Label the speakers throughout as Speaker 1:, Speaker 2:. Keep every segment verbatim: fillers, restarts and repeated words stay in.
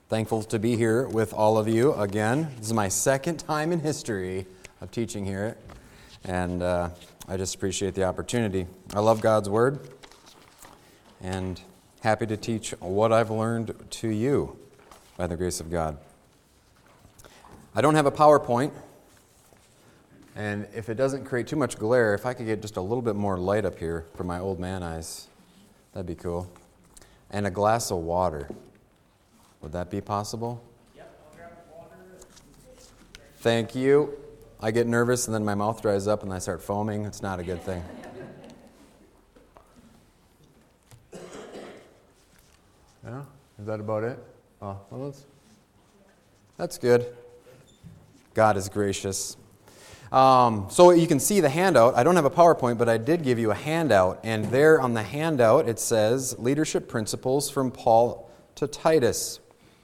Speaker 1: Thankful to be here with all of you again. This is my second time in history of teaching here, and uh, I just appreciate the opportunity. I love God's Word, and happy to teach what I've learned to you by the grace of God. I don't have a PowerPoint, and if it doesn't create too much glare, if I could get just a little bit more light up here for my old man eyes, that'd be cool. And a glass of water. Would that be possible?
Speaker 2: Yep, I'll grab the water.
Speaker 1: Thank you. I get nervous and then my mouth dries up and I start foaming. It's not a good thing. Yeah? Is that about it? Oh, well, that's, that's good. God is gracious. Um, so you can see the handout. I don't have a PowerPoint, but I did give you a handout. And there on the handout it says, Leadership Principles from Paul to Titus.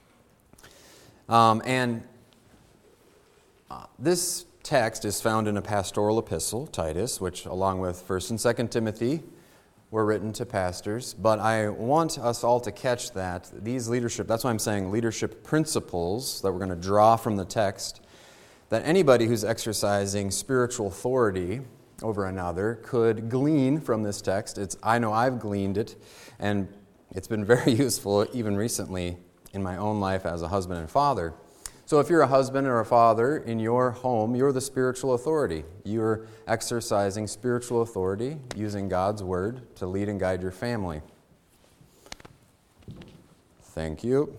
Speaker 1: Um, and uh, this text is found in a pastoral epistle, Titus, which along with First and Second Timothy were written to pastors. But I want us all to catch that these leadership, that's why I'm saying leadership principles that we're going to draw from the text, that anybody who's exercising spiritual authority over another could glean from this text. It's I know I've gleaned it, and it's been very useful even recently in my own life as a husband and father. So if you're a husband or a father in your home, you're the spiritual authority. You're exercising spiritual authority using God's Word to lead and guide your family. Thank you.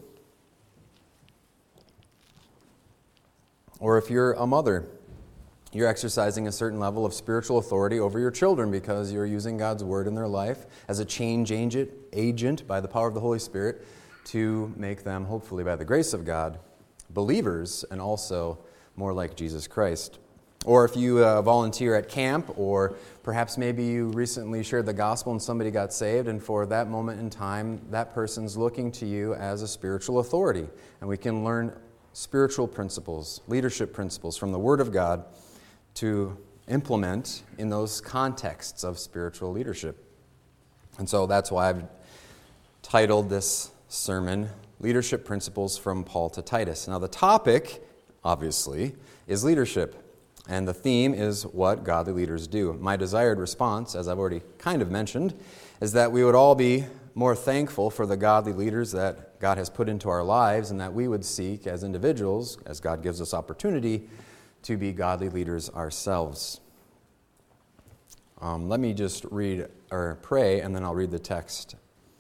Speaker 1: Or if you're a mother, you're exercising a certain level of spiritual authority over your children because you're using God's Word in their life as a change agent, agent by the power of the Holy Spirit to make them, hopefully by the grace of God, believers and also more like Jesus Christ. Or if you uh, volunteer at camp, or perhaps maybe you recently shared the gospel and somebody got saved, and for that moment in time, that person's looking to you as a spiritual authority. And we can learn spiritual principles, leadership principles from the Word of God to implement in those contexts of spiritual leadership. And so that's why I've titled this sermon, Leadership Principles from Paul to Titus. Now the topic, obviously, is leadership. And the theme is what godly leaders do. My desired response, as I've already kind of mentioned, is that we would all be more thankful for the godly leaders that God has put into our lives, and that we would seek as individuals, as God gives us opportunity, to be godly leaders ourselves. Um, let me just read or pray, and then I'll read the text.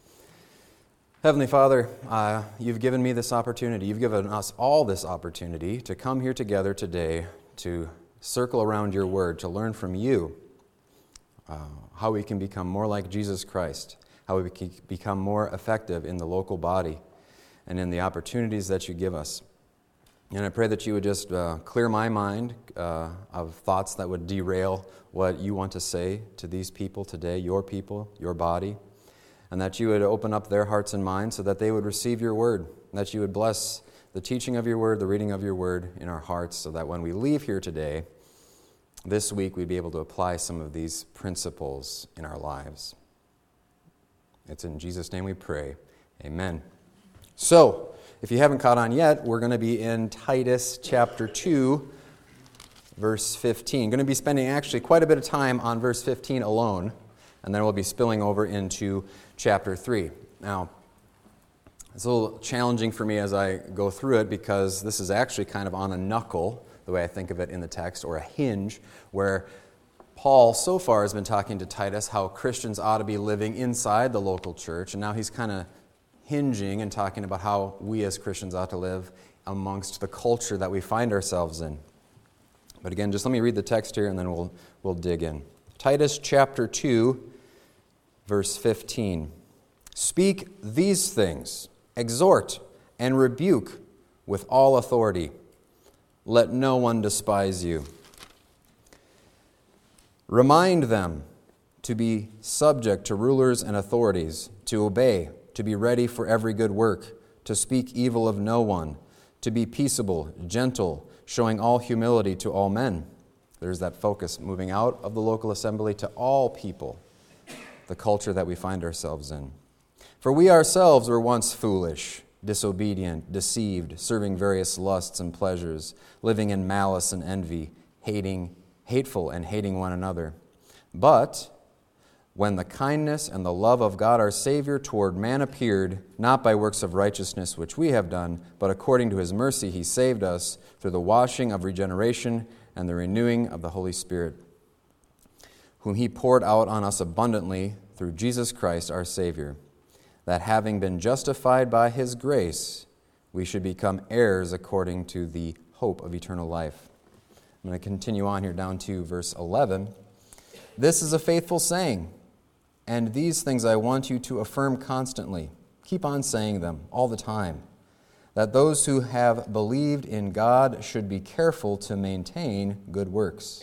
Speaker 1: Heavenly Father, uh, you've given me this opportunity. You've given us all this opportunity to come here together today to circle around your Word, to learn from you uh, how we can become more like Jesus Christ, how we can become more effective in the local body and in the opportunities that you give us. And I pray that you would just uh, clear my mind uh, of thoughts that would derail what you want to say to these people today, your people, your body, and that you would open up their hearts and minds so that they would receive your word, and that you would bless the teaching of your word, the reading of your word in our hearts, so that when we leave here today, this week, we'd be able to apply some of these principles in our lives. It's in Jesus' name we pray. Amen. So, if you haven't caught on yet, we're going to be in Titus chapter two, verse fifteen. Going to be spending actually quite a bit of time on verse fifteen alone, and then we'll be spilling over into chapter three. Now, it's a little challenging for me as I go through it because this is actually kind of on a knuckle, the way I think of it in the text, or a hinge, where Paul so far has been talking to Titus how Christians ought to be living inside the local church, and now he's kind of hinging and talking about how we as Christians ought to live amongst the culture that we find ourselves in. But again, just let me read the text here and then we'll we'll dig in. Titus chapter two, verse fifteen. Speak these things, exhort and rebuke with all authority. Let no one despise you. Remind them to be subject to rulers and authorities, to obey, to be ready for every good work, to speak evil of no one, to be peaceable, gentle, showing all humility to all men. There's that focus moving out of the local assembly to all people, the culture that we find ourselves in. For we ourselves were once foolish, disobedient, deceived, serving various lusts and pleasures, living in malice and envy, hating, hateful and hating one another. But when the kindness and the love of God our Savior toward man appeared, not by works of righteousness which we have done, but according to his mercy he saved us through the washing of regeneration and the renewing of the Holy Spirit, whom he poured out on us abundantly through Jesus Christ our Savior, that having been justified by his grace, we should become heirs according to the hope of eternal life. I'm going to continue on here down to verse eleven. This is a faithful saying, and these things I want you to affirm constantly. Keep on saying them all the time, that those who have believed in God should be careful to maintain good works.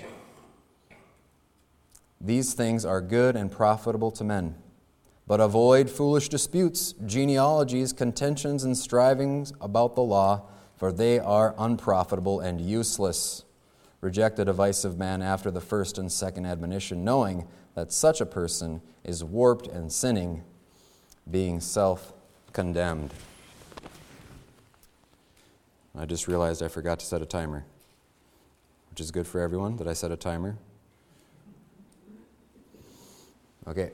Speaker 1: These things are good and profitable to men. But avoid foolish disputes, genealogies, contentions, and strivings about the law, for they are unprofitable and useless. Reject the device of man after the first and second admonition, knowing that such a person is warped and sinning, being self-condemned. I just realized I forgot to set a timer, which is good for everyone that I set a timer. Okay.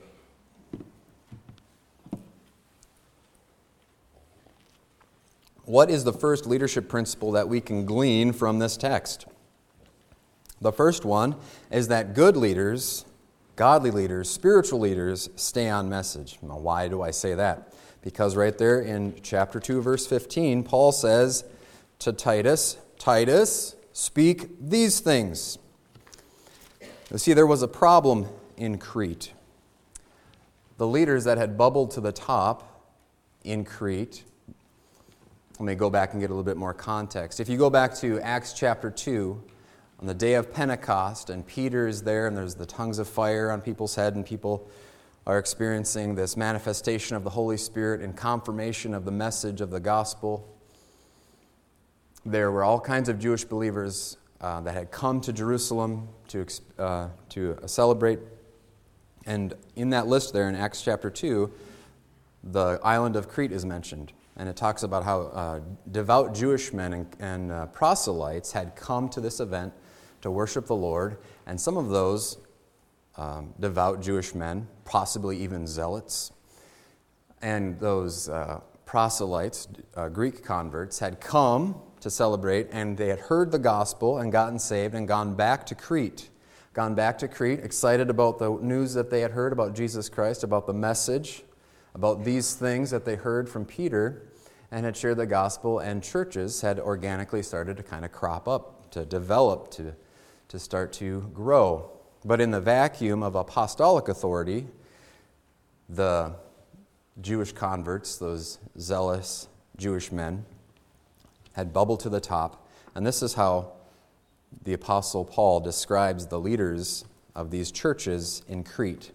Speaker 1: What is the first leadership principle that we can glean from this text? The first one is that good leaders, godly leaders, spiritual leaders stay on message. Now, why do I say that? Because right there in chapter two, verse fifteen, Paul says to Titus, Titus, speak these things. You see, there was a problem in Crete. The leaders that had bubbled to the top in Crete, let me go back and get a little bit more context. If you go back to Acts chapter two, on the day of Pentecost, and Peter is there, and there's the tongues of fire on people's head, and people are experiencing this manifestation of the Holy Spirit and confirmation of the message of the gospel. There were all kinds of Jewish believers uh, that had come to Jerusalem to, uh, to celebrate. And in that list there in Acts chapter two, the island of Crete is mentioned. And it talks about how uh, devout Jewish men and, and uh, proselytes had come to this event to worship the Lord. And some of those um, devout Jewish men, possibly even zealots, and those uh, proselytes, uh, Greek converts, had come to celebrate, and they had heard the gospel and gotten saved and gone back to Crete. Gone back to Crete, excited about the news that they had heard about Jesus Christ, about the message, about these things that they heard from Peter, and had shared the gospel, and churches had organically started to kind of crop up, to develop, to, to start to grow. But in the vacuum of apostolic authority, the Jewish converts, those zealous Jewish men, had bubbled to the top. And this is how the Apostle Paul describes the leaders of these churches in Crete.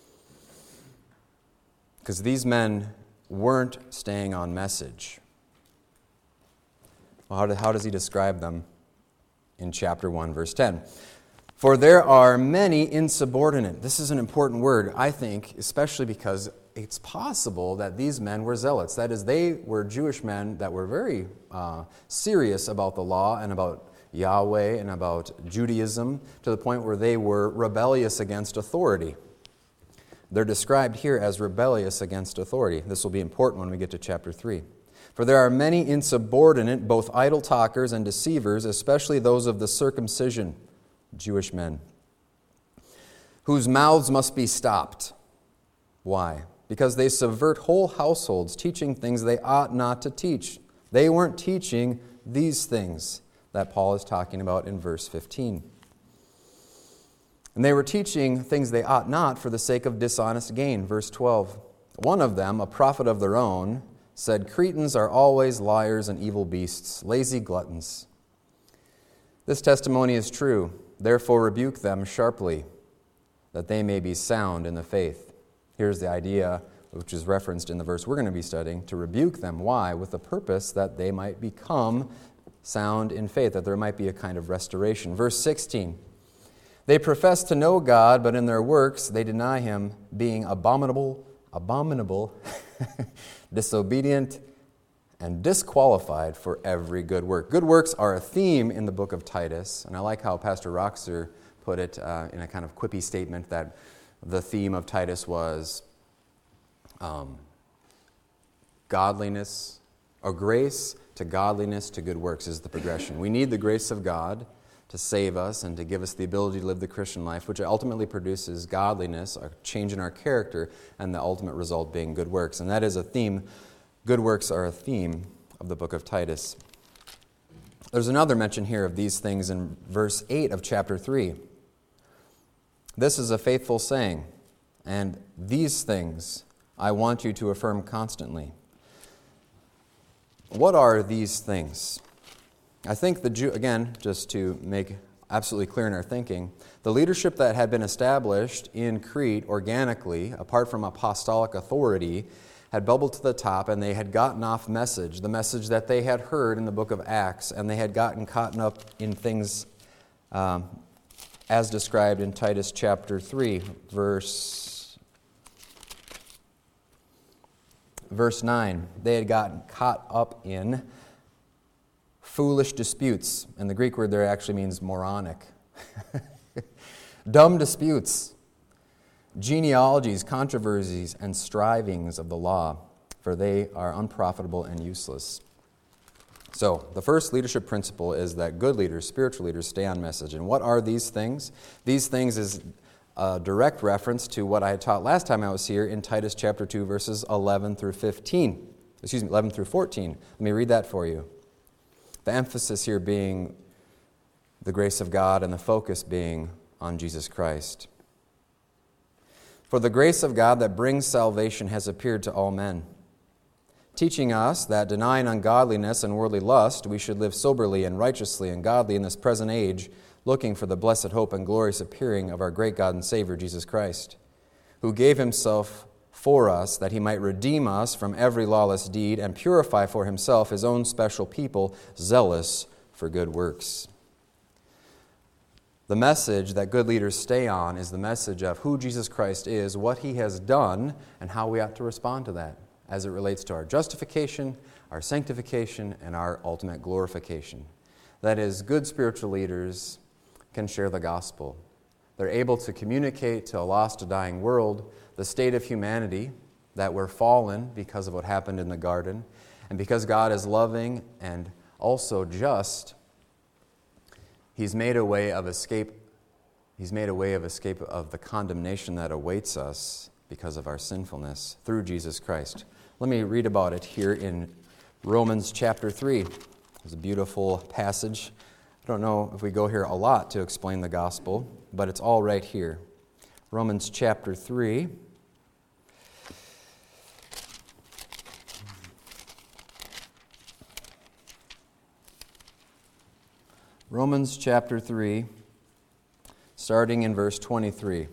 Speaker 1: Because these men weren't staying on message. Well, how, do, how does he describe them in chapter one, verse ten? For there are many insubordinate. This is an important word, I think, especially because it's possible that these men were zealots. That is, they were Jewish men that were very uh, serious about the law and about Yahweh and about Judaism, to the point where they were rebellious against authority. They're described here as rebellious against authority. This will be important when we get to chapter three. For there are many insubordinate, both idle talkers and deceivers, especially those of the circumcision, Jewish men, whose mouths must be stopped. Why? Because they subvert whole households, teaching things they ought not to teach. They weren't teaching these things that Paul is talking about in verse fifteen. And they were teaching things they ought not for the sake of dishonest gain. Verse twelve. One of them, a prophet of their own, said, Cretans are always liars and evil beasts, lazy gluttons. This testimony is true. Therefore rebuke them sharply, that they may be sound in the faith. Here's the idea, which is referenced in the verse we're going to be studying, to rebuke them. Why? With the purpose that they might become sound in faith, that there might be a kind of restoration. Verse sixteen. They profess to know God, but in their works they deny Him, being abominable, abominable, disobedient, and disqualified for every good work. Good works are a theme in the book of Titus, and I like how Pastor Roxer put it uh, in a kind of quippy statement that the theme of Titus was um, godliness, or grace to godliness to good works is the progression. We need the grace of God to save us and to give us the ability to live the Christian life, which ultimately produces godliness, a change in our character, and the ultimate result being good works. And that is a theme. Good works are a theme of the book of Titus. There's another mention here of these things in verse eight of chapter three. This is a faithful saying, and these things I want you to affirm constantly. What are these things? I think the Jew, again, just to make absolutely clear in our thinking, the leadership that had been established in Crete organically, apart from apostolic authority, had bubbled to the top, and they had gotten off message, the message that they had heard in the book of Acts, and they had gotten caught up in things um, as described in Titus chapter three, verse, verse nine. They had gotten caught up in foolish disputes, and the Greek word there actually means moronic. Dumb disputes, genealogies, controversies, and strivings of the law, for they are unprofitable and useless. So, the first leadership principle is that good leaders, spiritual leaders, stay on message. And what are these things? These things is a direct reference to what I had taught last time I was here in Titus chapter two, verses eleven through fifteen. Excuse me, eleven through fourteen. Let me read that for you. The emphasis here being the grace of God and the focus being on Jesus Christ. For the grace of God that brings salvation has appeared to all men, teaching us that denying ungodliness and worldly lust, we should live soberly and righteously and godly in this present age, looking for the blessed hope and glorious appearing of our great God and Savior, Jesus Christ, who gave himself for us, that he might redeem us from every lawless deed and purify for himself his own special people, zealous for good works. The message that good leaders stay on is the message of who Jesus Christ is, what he has done, and how we ought to respond to that as it relates to our justification, our sanctification, and our ultimate glorification. That is, good spiritual leaders can share the gospel. They're able to communicate to a lost, dying world the state of humanity, that we're fallen because of what happened in the garden, and because God is loving and also just, he's made a way of escape. He's made a way of escape of the condemnation that awaits us because of our sinfulness through Jesus Christ. Let me read about it here in Romans chapter three. It's a beautiful passage. I don't know if we go here a lot to explain the gospel, but it's all right here. Romans chapter three. Romans chapter three, starting in verse twenty-three.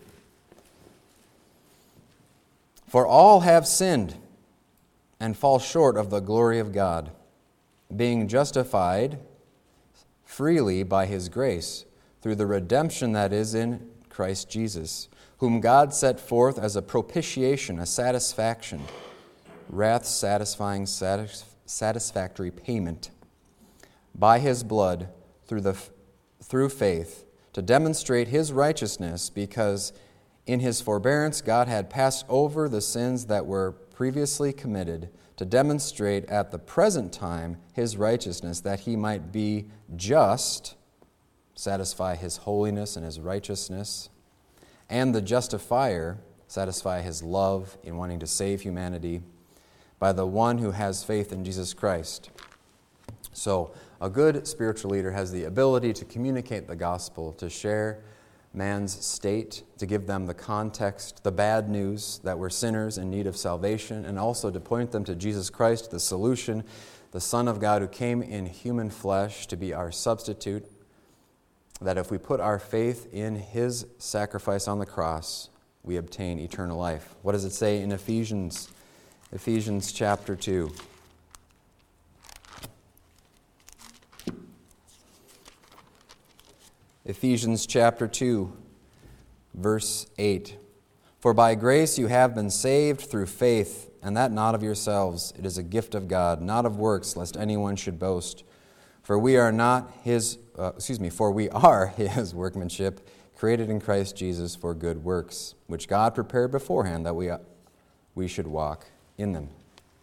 Speaker 1: For all have sinned and fall short of the glory of God, being justified freely by his grace through the redemption that is in Christ Jesus, whom God set forth as a propitiation, a satisfaction, wrath-satisfying, satis- satisfactory payment, by his blood, through the through faith, to demonstrate his righteousness, because in his forbearance God had passed over the sins that were previously committed, to demonstrate at the present time his righteousness, that he might be just, satisfy his holiness and his righteousness, and the justifier, satisfy his love in wanting to save humanity, by the one who has faith in Jesus Christ. So, a good spiritual leader has the ability to communicate the gospel, to share man's state, to give them the context, the bad news that we're sinners in need of salvation, and also to point them to Jesus Christ, the solution, the Son of God who came in human flesh to be our substitute, that if we put our faith in his sacrifice on the cross, we obtain eternal life. What does it say in Ephesians? Ephesians chapter two. Ephesians chapter two, verse eight. For by grace you have been saved through faith, and that not of yourselves. It is a gift of God, not of works, lest anyone should boast. For we are not his, uh, excuse me, for we are his workmanship, created in Christ Jesus for good works, which God prepared beforehand that we, uh, we should walk in them.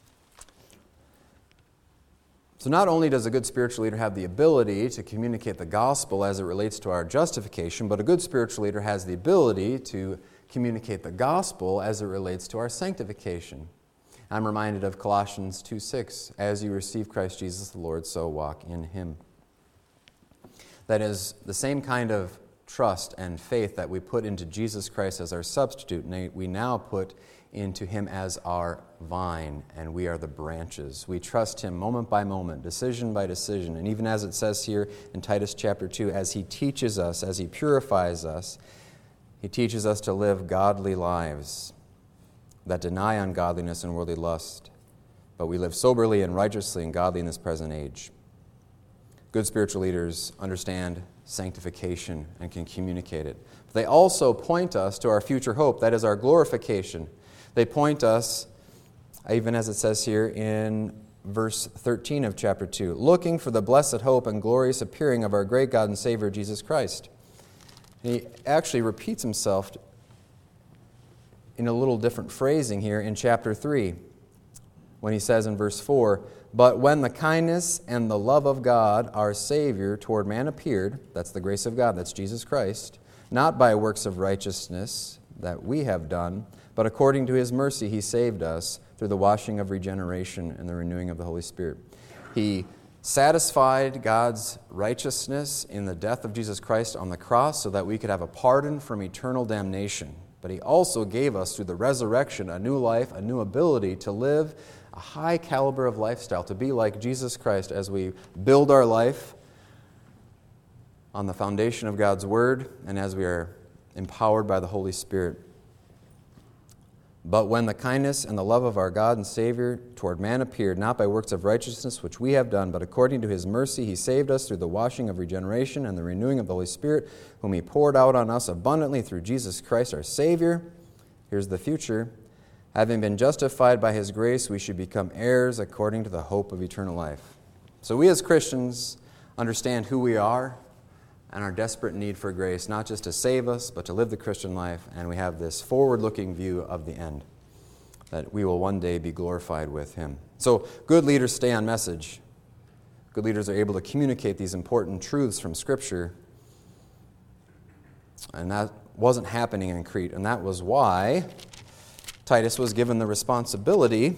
Speaker 1: So not only does a good spiritual leader have the ability to communicate the gospel as it relates to our justification, but a good spiritual leader has the ability to communicate the gospel as it relates to our sanctification. I'm reminded of Colossians two six, as you receive Christ Jesus the Lord, so walk in him. That is the same kind of trust and faith that we put into Jesus Christ as our substitute, we now put into him as our vine, and we are the branches. We trust him moment by moment, decision by decision, and even as it says here in Titus chapter two, as he teaches us, as he purifies us, he teaches us to live godly lives that deny ungodliness and worldly lust, but we live soberly and righteously and godly in this present age. Good spiritual leaders understand sanctification and can communicate it. But they also point us to our future hope, that is our glorification. They point us, even as it says here in verse thirteen of chapter two, looking for the blessed hope and glorious appearing of our great God and Savior, Jesus Christ. And he actually repeats himself in a little different phrasing here in chapter three, when he says in verse four, but when the kindness and the love of God, our Savior, toward man appeared, that's the grace of God, that's Jesus Christ, not by works of righteousness that we have done, but according to his mercy he saved us through the washing of regeneration and the renewing of the Holy Spirit. He satisfied God's righteousness in the death of Jesus Christ on the cross so that we could have a pardon from eternal damnation. But he also gave us through the resurrection a new life, a new ability to live a high caliber of lifestyle, to be like Jesus Christ as we build our life on the foundation of God's Word and as we are empowered by the Holy Spirit. But when the kindness and the love of our God and Savior toward man appeared, not by works of righteousness which we have done, but according to his mercy he saved us through the washing of regeneration and the renewing of the Holy Spirit, whom he poured out on us abundantly through Jesus Christ our Savior. Here's the future. Having been justified by his grace, we should become heirs according to the hope of eternal life. So we as Christians understand who we are and our desperate need for grace, not just to save us, but to live the Christian life. And we have this forward-looking view of the end, that we will one day be glorified with him. So good leaders stay on message. Good leaders are able to communicate these important truths from Scripture. And that wasn't happening in Crete. And that was why Titus was given the responsibility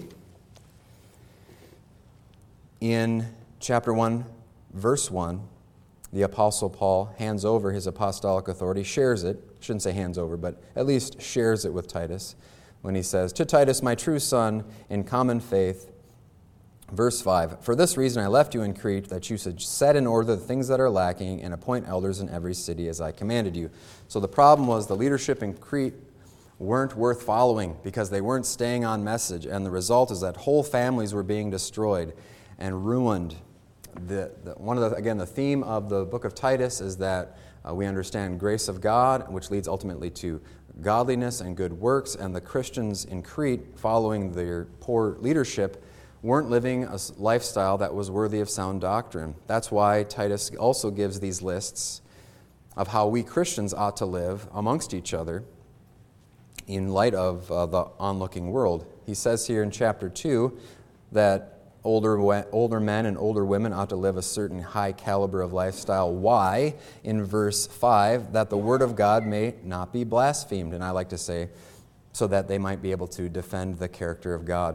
Speaker 1: in chapter one, verse one. The Apostle Paul hands over his apostolic authority, shares it, shouldn't say hands over, but at least shares it with Titus when he says, to Titus, my true son, in common faith, verse five, for this reason I left you in Crete, that you should set in order the things that are lacking and appoint elders in every city as I commanded you. So the problem was the leadership in Crete weren't worth following because they weren't staying on message, and the result is that whole families were being destroyed and ruined. The, the, one of the, again, the theme of the book of Titus is that uh, we understand grace of God, which leads ultimately to godliness and good works, and the Christians in Crete, following their poor leadership, weren't living a lifestyle that was worthy of sound doctrine. That's why Titus also gives these lists of how we Christians ought to live amongst each other in light of uh, the onlooking world. He says here in chapter two that Older, older men and older women ought to live a certain high caliber of lifestyle. Why? In verse five, that the word of God may not be blasphemed. And I like to say, so that they might be able to defend the character of God.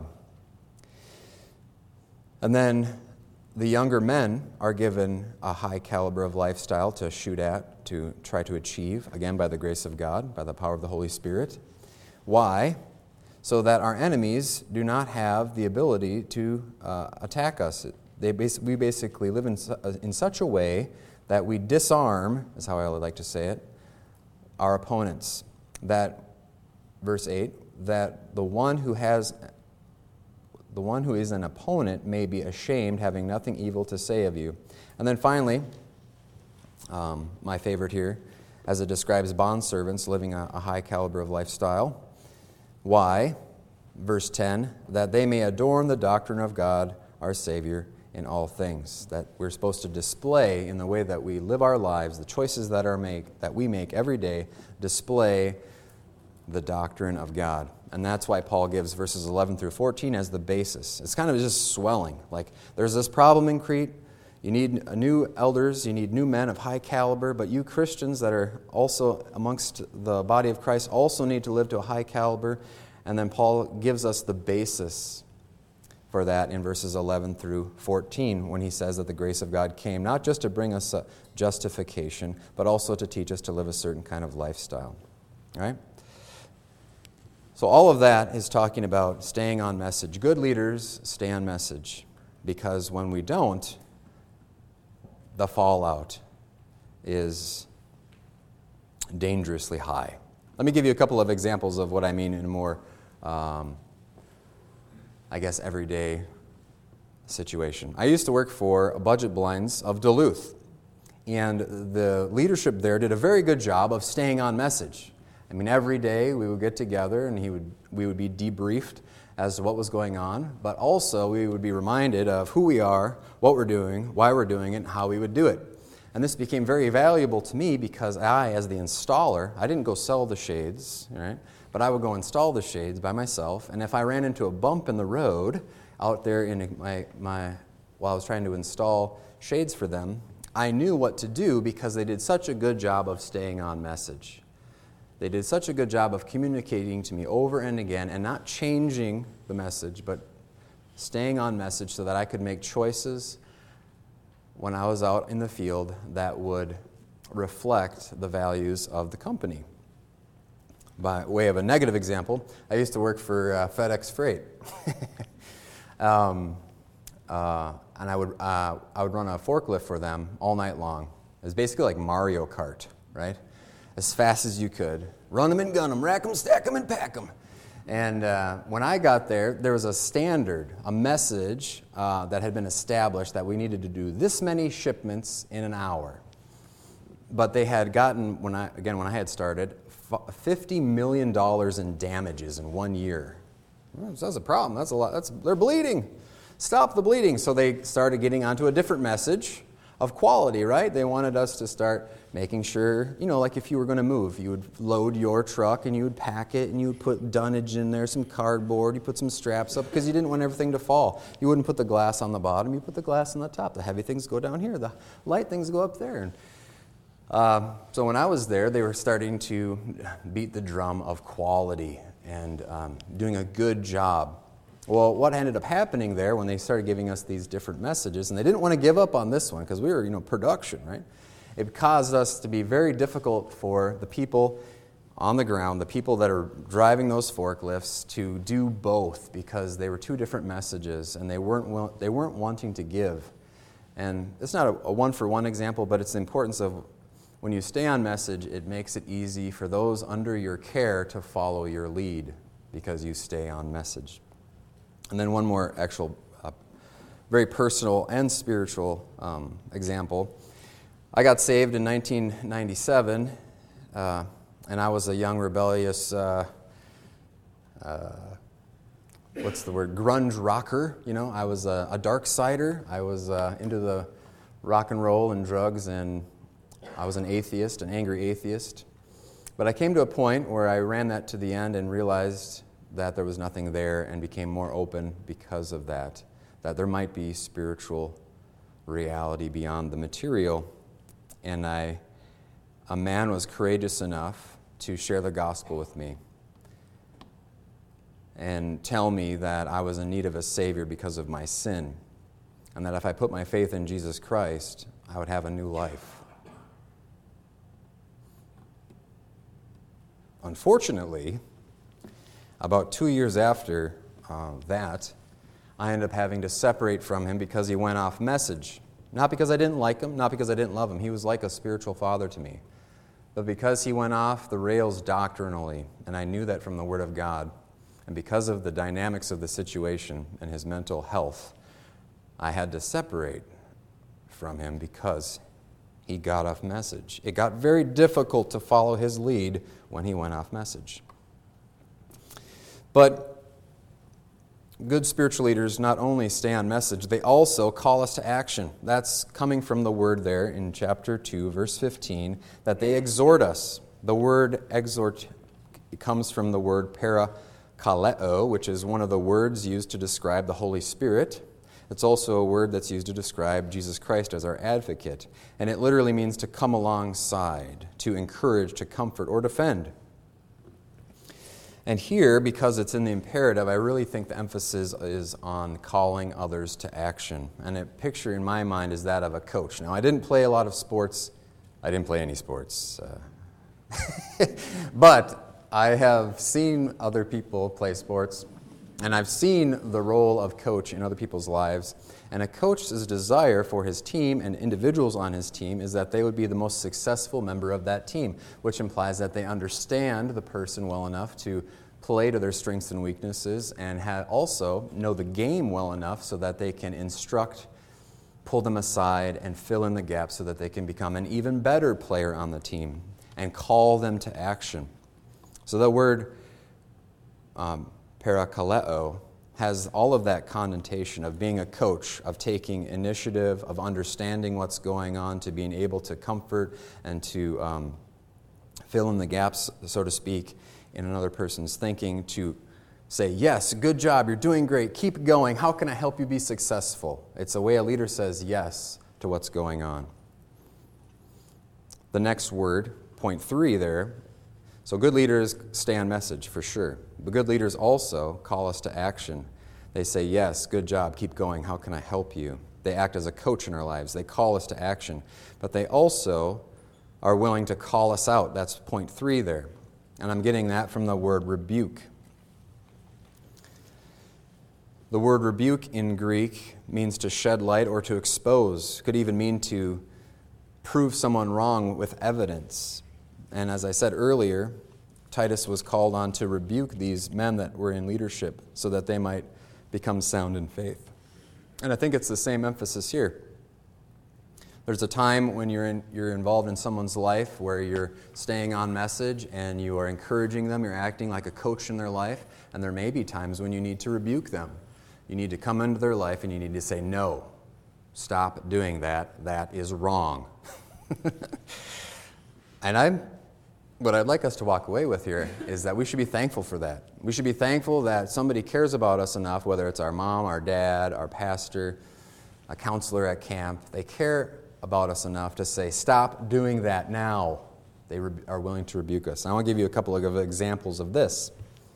Speaker 1: And then the younger men are given a high caliber of lifestyle to shoot at, to try to achieve, again by the grace of God, by the power of the Holy Spirit. Why? So that our enemies do not have the ability to uh, attack us. They bas- we basically live in, su- in such a way that we disarm, is how I would like to say it, our opponents. That, verse eight, that the one who has, the one who is an opponent may be ashamed, having nothing evil to say of you. And then finally, um, my favorite here, as it describes bondservants living a, a high caliber of lifestyle. Why? Verse ten, that they may adorn the doctrine of God, our Savior, in all things. That we're supposed to display in the way that we live our lives, the choices that are make that we make every day, display the doctrine of God. And that's why Paul gives verses eleven through fourteen as the basis. It's kind of just swelling. Like, there's this problem in Crete. You need new elders, you need new men of high caliber, but you Christians that are also amongst the body of Christ also need to live to a high caliber. And then Paul gives us the basis for that in verses eleven through fourteen when he says that the grace of God came not just to bring us justification, but also to teach us to live a certain kind of lifestyle. All right? So all of that is talking about staying on message. Good leaders stay on message, because when we don't, the fallout is dangerously high. Let me give you a couple of examples of what I mean in a more, um, I guess, everyday situation. I used to work for Budget Blinds of Duluth, and the leadership there did a very good job of staying on message. I mean, every day we would get together and he would we would be debriefed as to what was going on, but also we would be reminded of who we are, what we're doing, why we're doing it, and how we would do it. And this became very valuable to me because I, as the installer, I didn't go sell the shades, right? But I would go install the shades by myself, and if I ran into a bump in the road out there in my, my while I was trying to install shades for them, I knew what to do because they did such a good job of staying on message. They did such a good job of communicating to me over and again and not changing the message, but staying on message so that I could make choices when I was out in the field that would reflect the values of the company. By way of a negative example, I used to work for uh, FedEx Freight. um, uh, and I would, uh, I would run a forklift for them all night long. It was basically like Mario Kart, right? As fast as you could. Run them and gun them, rack them, stack them, and pack them. And uh, when I got there, there was a standard, a message uh, that had been established that we needed to do this many shipments in an hour. But they had gotten, when I again, when I had started, fifty million dollars in damages in one year. Well, that's a problem. That's a lot. That's, they're bleeding. Stop the bleeding. So they started getting onto a different message of quality, right? They wanted us to start making sure, you know, like if you were going to move, you would load your truck and you would pack it and you would put dunnage in there, some cardboard, you put some straps up because you didn't want everything to fall. You wouldn't put the glass on the bottom, you put the glass on the top. The heavy things go down here, the light things go up there. And, uh, so when I was there, they were starting to beat the drum of quality and um, doing a good job. Well, what ended up happening there when they started giving us these different messages, and they didn't want to give up on this one because we were, you know, production, right? It caused us to be very difficult for the people on the ground, the people that are driving those forklifts, to do both because they were two different messages and they weren't they weren't wanting to give. And it's not a, a one-for-one example, but it's the importance of when you stay on message, it makes it easy for those under your care to follow your lead because you stay on message. And then one more actual, uh, very personal and spiritual um, example. I got saved in nineteen ninety-seven, uh, and I was a young, rebellious, uh, uh, what's the word, grunge rocker. You know, I was a, a dark sider. I was uh, into the rock and roll and drugs, and I was an atheist, an angry atheist. But I came to a point where I ran that to the end and realized that there was nothing there, and became more open because of that, that there might be spiritual reality beyond the material. And I, a man was courageous enough to share the gospel with me and tell me that I was in need of a Savior because of my sin, and that if I put my faith in Jesus Christ, I would have a new life. Unfortunately, about two years after uh, that, I ended up having to separate from him because he went off message. Not because I didn't like him, not because I didn't love him. He was like a spiritual father to me. But because he went off the rails doctrinally, and I knew that from the Word of God, and because of the dynamics of the situation and his mental health, I had to separate from him because he got off message. It got very difficult to follow his lead when he went off message. But good spiritual leaders not only stay on message, they also call us to action. That's coming from the word there in chapter two, verse fifteen, that they exhort us. The word exhort comes from the word parakaleo, which is one of the words used to describe the Holy Spirit. It's also a word that's used to describe Jesus Christ as our advocate. And it literally means to come alongside, to encourage, to comfort, or defend. And here, because it's in the imperative, I really think the emphasis is on calling others to action. And a picture in my mind is that of a coach. Now, I didn't play a lot of sports. I didn't play any sports. Uh, but I have seen other people play sports. And I've seen the role of coach in other people's lives. And a coach's desire for his team and individuals on his team is that they would be the most successful member of that team, which implies that they understand the person well enough to play to their strengths and weaknesses and ha- also know the game well enough so that they can instruct, pull them aside, and fill in the gaps so that they can become an even better player on the team and call them to action. So the word um, parakaleo has all of that connotation of being a coach, of taking initiative, of understanding what's going on, to being able to comfort and to um, fill in the gaps, so to speak, in another person's thinking, to say, yes, good job, you're doing great, keep going, how can I help you be successful? It's a way a leader says yes to what's going on. The next word, point three there, so good leaders stay on message for sure. But good leaders also call us to action. They say, yes, good job, keep going, how can I help you? They act as a coach in our lives. They call us to action. But they also are willing to call us out. That's point three there. And I'm getting that from the word rebuke. The word rebuke in Greek means to shed light or to expose. Could even mean to prove someone wrong with evidence. And as I said earlier, Titus was called on to rebuke these men that were in leadership so that they might become sound in faith. And I think it's the same emphasis here. There's a time when you're in, you're involved in someone's life where you're staying on message and you are encouraging them, you're acting like a coach in their life, and there may be times when you need to rebuke them. You need to come into their life and you need to say, no, stop doing that, that is wrong. And I'm What I'd like us to walk away with here is that we should be thankful for that. We should be thankful that somebody cares about us enough, whether it's our mom, our dad, our pastor, a counselor at camp. They care about us enough to say, stop doing that now. They re- are willing to rebuke us. I want to give you a couple of examples of this.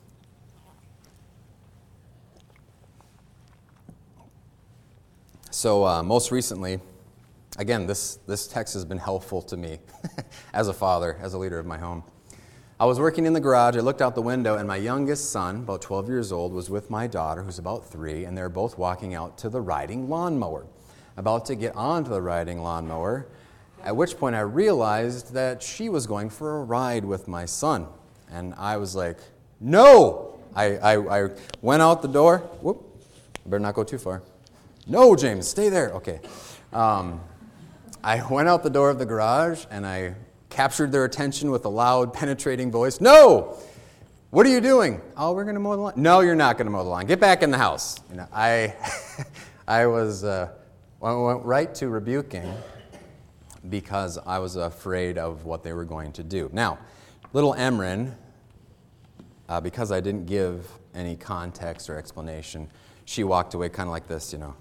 Speaker 1: So uh, most recently, again, this, this text has been helpful to me as a father, as a leader of my home. I was working in the garage. I looked out the window, and my youngest son, about twelve years old, was with my daughter, who's about three, and they were both walking out to the riding lawnmower, about to get onto the riding lawnmower, at which point I realized that she was going for a ride with my son. And I was like, no! I, I, I went out the door. Whoop, I better not go too far. No, James, stay there. Okay. Um, I went out the door of the garage, and I captured their attention with a loud, penetrating voice. No! What are you doing? Oh, we're going to mow the lawn. No, you're not going to mow the lawn. Get back in the house. You know, I, I was uh, went right to rebuking because I was afraid of what they were going to do. Now, little Emryn, uh, because I didn't give any context or explanation, she walked away kind of like this, you know.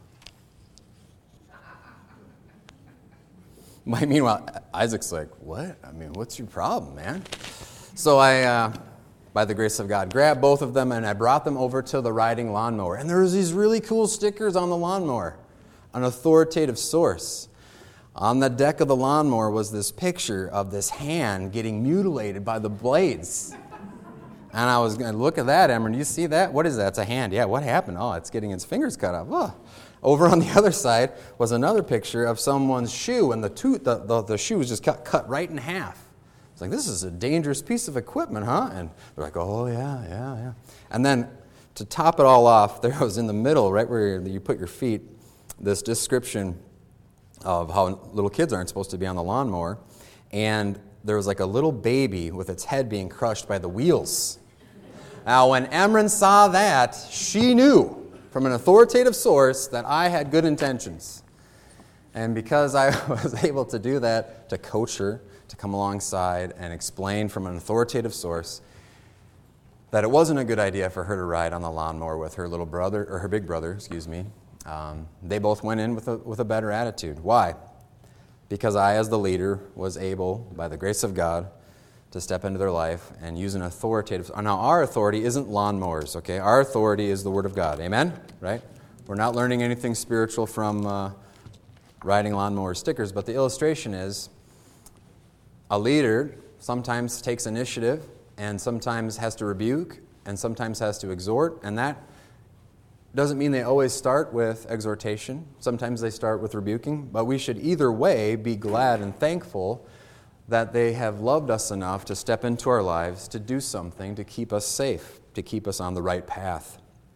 Speaker 1: Meanwhile, Isaac's like, what? I mean, what's your problem, man? So I, uh, by the grace of God, grabbed both of them and I brought them over to the riding lawnmower. And there was these really cool stickers on the lawnmower, an authoritative source. On the deck of the lawnmower was this picture of this hand getting mutilated by the blades. And I was going to look at that, Emryn. Do you see that? What is that? It's a hand. Yeah, what happened? Oh, it's getting its fingers cut off. Oh. Over on the other side was another picture of someone's shoe, and the, tooth, the, the, the shoe was just cut, cut right in half. It's like, this is a dangerous piece of equipment, huh? And they're like, oh, yeah, yeah, yeah. And then to top it all off, there was in the middle, right where you put your feet, this description of how little kids aren't supposed to be on the lawnmower. And there was like a little baby with its head being crushed by the wheels. And Now, when Emryn saw that, she knew from an authoritative source that I had good intentions. And because I was able to do that, to coach her, to come alongside and explain from an authoritative source that it wasn't a good idea for her to ride on the lawnmower with her little brother, or her big brother, excuse me, um, they both went in with a, with a better attitude. Why? Because I, as the leader, was able, by the grace of God, to step into their life and use an authoritative... Now, our authority isn't lawnmowers, okay? Our authority is the Word of God. Amen? Right? We're not learning anything spiritual from uh, riding lawnmower stickers, but the illustration is a leader sometimes takes initiative and sometimes has to rebuke and sometimes has to exhort, and that doesn't mean they always start with exhortation. Sometimes they start with rebuking, but we should either way be glad and thankful that they have loved us enough to step into our lives to do something to keep us safe, to keep us on the right path.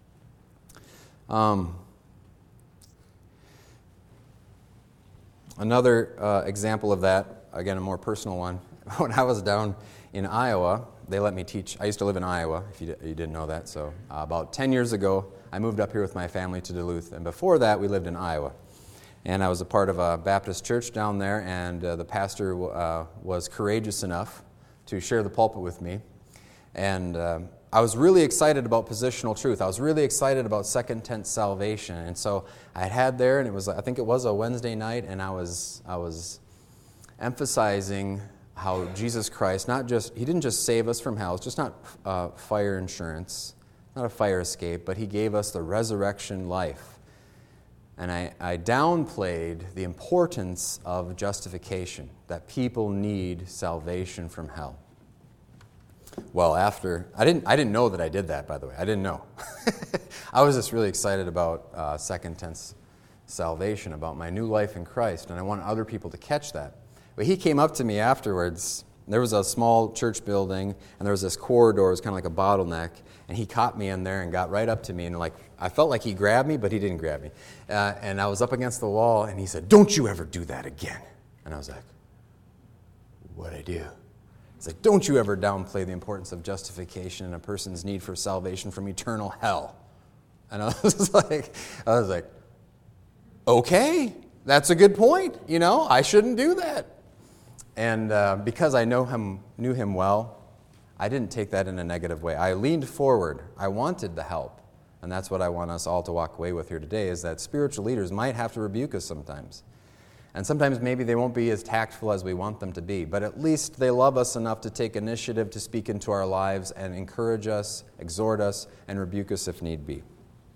Speaker 1: Um, another uh, example of that, again, a more personal one. When I was down in Iowa, they let me teach. I used to live in Iowa, if you, you didn't know that. So uh, about ten years ago, I moved up here with my family to Duluth. And before that, we lived in Iowa. And I was a part of a Baptist church down there, and uh, the pastor uh, was courageous enough to share the pulpit with me. And uh, I was really excited about positional truth. I was really excited about second tense salvation. And so I had there, and it was I think it was a Wednesday night, and I was I was emphasizing how Jesus Christ, not just, he didn't just save us from hell, it's just not uh, fire insurance, not a fire escape, but he gave us the resurrection life. And I, I downplayed the importance of justification, that people need salvation from hell. Well, after, I didn't I didn't know that I did that, by the way. I didn't know. I was just really excited about uh, second tense salvation, about my new life in Christ, and I wanted other people to catch that. But he came up to me afterwards. There was a small church building, and there was this corridor. It was kind of like a bottleneck. And he caught me in there and got right up to me. And like I felt like he grabbed me, but he didn't grab me. Uh, and I was up against the wall, and he said, "Don't you ever do that again." And I was like, "What'd I do?" He's like, "Don't you ever downplay the importance of justification and a person's need for salvation from eternal hell." And I was like, I was like, okay, that's a good point. You know, I shouldn't do that. And uh, because I know him, knew him well, I didn't take that in a negative way. I leaned forward. I wanted the help. And that's what I want us all to walk away with here today, is that spiritual leaders might have to rebuke us sometimes. And sometimes maybe they won't be as tactful as we want them to be, but at least they love us enough to take initiative to speak into our lives and encourage us, exhort us, and rebuke us if need be.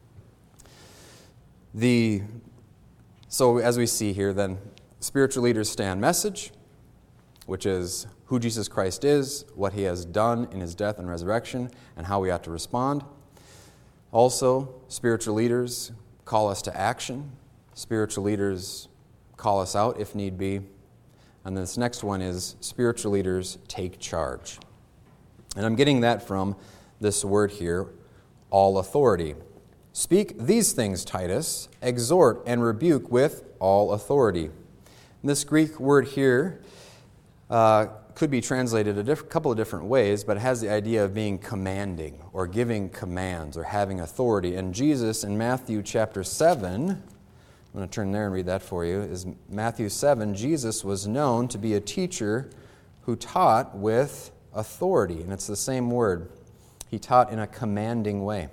Speaker 1: The, so as we see here, then, spiritual leaders stand message, which is who Jesus Christ is, what he has done in his death and resurrection, and how we ought to respond. Also, spiritual leaders call us to action. Spiritual leaders call us out if need be. And this next one is spiritual leaders take charge. And I'm getting that from this word here, all authority. Speak these things, Titus, exhort and rebuke with all authority. And this Greek word here uh, could be translated a diff- couple of different ways, but it has the idea of being commanding or giving commands or having authority. And Jesus in Matthew chapter seven, I'm going to turn there and read that for you, is Matthew seven, Jesus was known to be a teacher who taught with authority. And it's the same word. He taught in a commanding way.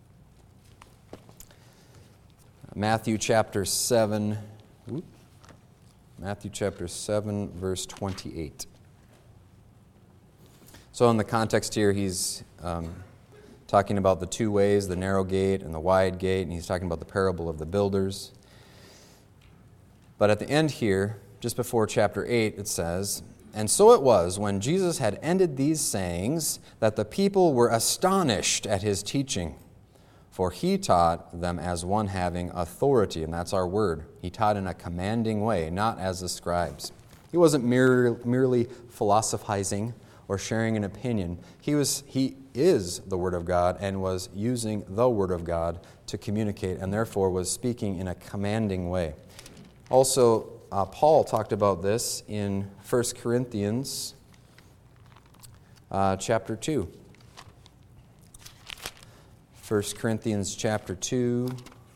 Speaker 1: Matthew chapter seven, whoop, Matthew chapter seven, verse twenty-eight. So in the context here, he's um, talking about the two ways, the narrow gate and the wide gate, and he's talking about the parable of the builders. But at the end here, just before chapter eight, it says, "And so it was, when Jesus had ended these sayings, that the people were astonished at his teaching. For he taught them as one having authority," and that's our word. He taught in a commanding way, not as the scribes. He wasn't mere, merely philosophizing or sharing an opinion. He was, he is the Word of God and was using the Word of God to communicate, and therefore was speaking in a commanding way. Also, uh, Paul talked about this in First Corinthians uh, chapter two. First Corinthians chapter two.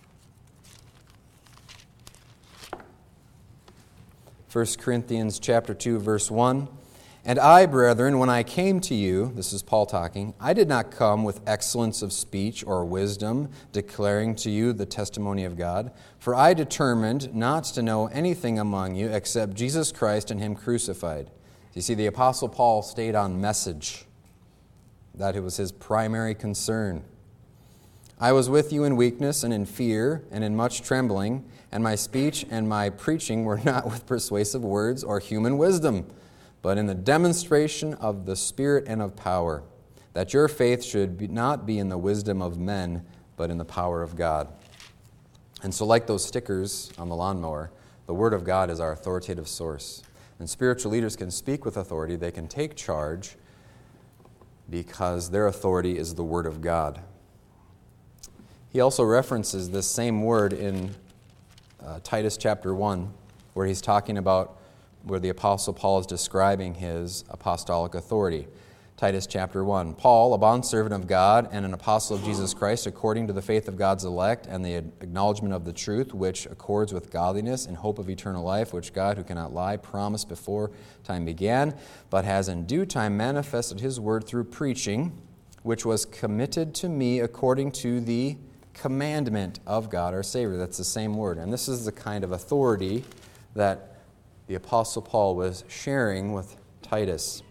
Speaker 1: First Corinthians chapter two, verse one. And I, brethren, when I came to you, this is Paul talking, I did not come with excellence of speech or wisdom, declaring to you the testimony of God. For I determined not to know anything among you except Jesus Christ and Him crucified. You see, the Apostle Paul stayed on message. That it was his primary concern. I was with you in weakness and in fear and in much trembling, and my speech and my preaching were not with persuasive words or human wisdom, but in the demonstration of the Spirit and of power, that your faith should be not be in the wisdom of men, but in the power of God. And so like those stickers on the lawnmower, the Word of God is our authoritative source. And spiritual leaders can speak with authority, they can take charge, because their authority is the Word of God. He also references this same word in uh, Titus chapter one, where he's talking about where the Apostle Paul is describing his apostolic authority. Titus chapter one. Paul, a bondservant of God and an apostle of Jesus Christ, according to the faith of God's elect and the acknowledgement of the truth, which accords with godliness in hope of eternal life, which God, who cannot lie, promised before time began, but has in due time manifested His word through preaching, which was committed to me according to the commandment of God our Savior. That's the same word. And this is the kind of authority that the Apostle Paul was sharing with Titus.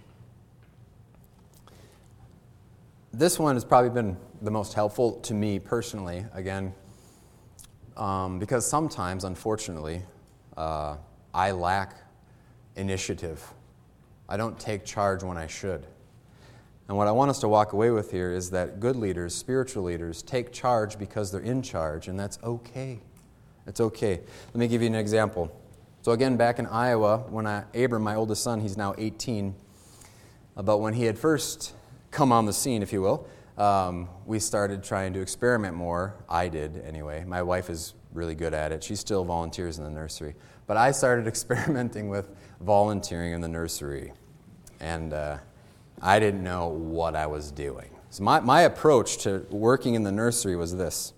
Speaker 1: This one has probably been the most helpful to me personally, again, um, because sometimes, unfortunately, uh, I lack initiative. I don't take charge when I should. And what I want us to walk away with here is that good leaders, spiritual leaders, take charge because they're in charge, and that's okay. It's okay. Let me give you an example. So again, back in Iowa, when I, Abram, my oldest son, he's now eighteen, but when he had first come on the scene, if you will, um, we started trying to experiment more. I did, anyway. My wife is really good at it. She still volunteers in the nursery. But I started experimenting with volunteering in the nursery. And uh, I didn't know what I was doing. So my, my approach to working in the nursery was this.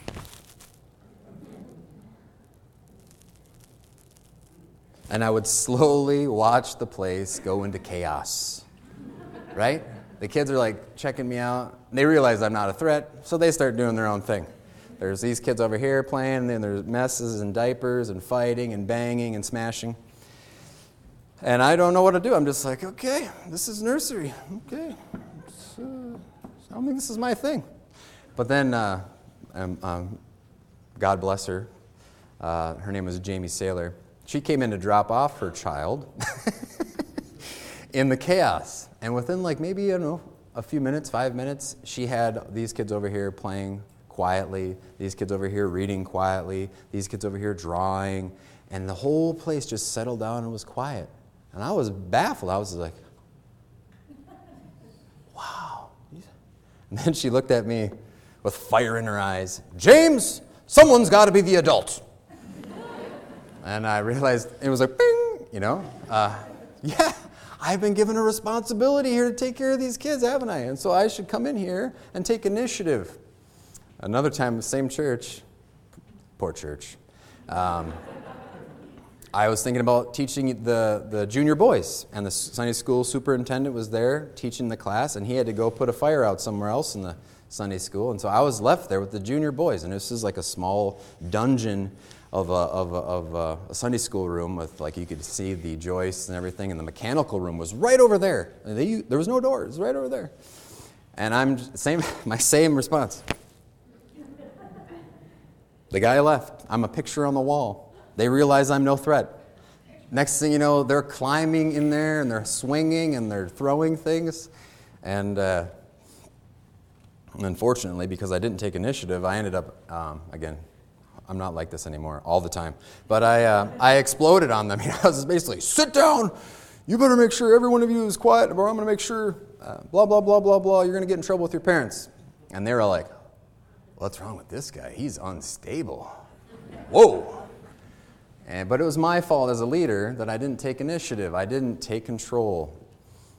Speaker 1: And I would slowly watch the place go into chaos, right? The kids are like checking me out. They realize I'm not a threat, so they start doing their own thing. There's these kids over here playing, and then there's messes and diapers and fighting and banging and smashing. And I don't know what to do. I'm just like, okay, this is nursery. Okay. Uh, I don't think this is my thing. But then, uh, um, um, God bless her, uh, her name was Jamie Saylor. She came in to drop off her child in the chaos. And within like maybe, I don't know, a few minutes, five minutes, she had these kids over here playing quietly, these kids over here reading quietly, these kids over here drawing, and the whole place just settled down and was quiet. And I was baffled. I was like, wow. And then she looked at me with fire in her eyes. James, someone's got to be the adult. And I realized it was like, bing, you know. Uh, yeah, I've been given a responsibility here to take care of these kids, haven't I? And so I should come in here and take initiative. Another time, the same church, poor church, um, I was thinking about teaching the, the junior boys, and the Sunday school superintendent was there teaching the class, and he had to go put a fire out somewhere else in the Sunday school. And so I was left there with the junior boys, and this is like a small dungeon of a, of a, of a, a Sunday school room with, like, you could see the joists and everything, and the mechanical room was right over there. And they, there was no door. It was right over there. And I'm same my same response. The guy left. I'm a picture on the wall. They realize I'm no threat. Next thing you know, they're climbing in there, and they're swinging, and they're throwing things. And uh, unfortunately, because I didn't take initiative, I ended up, um, again, I'm not like this anymore all the time. But I uh, I exploded on them. I was basically, sit down. You better make sure every one of you is quiet, or I'm going to make sure, uh, blah, blah, blah, blah, blah. You're going to get in trouble with your parents. And they were like, what's wrong with this guy? He's unstable. Whoa. And, but it was my fault as a leader that I didn't take initiative. I didn't take control.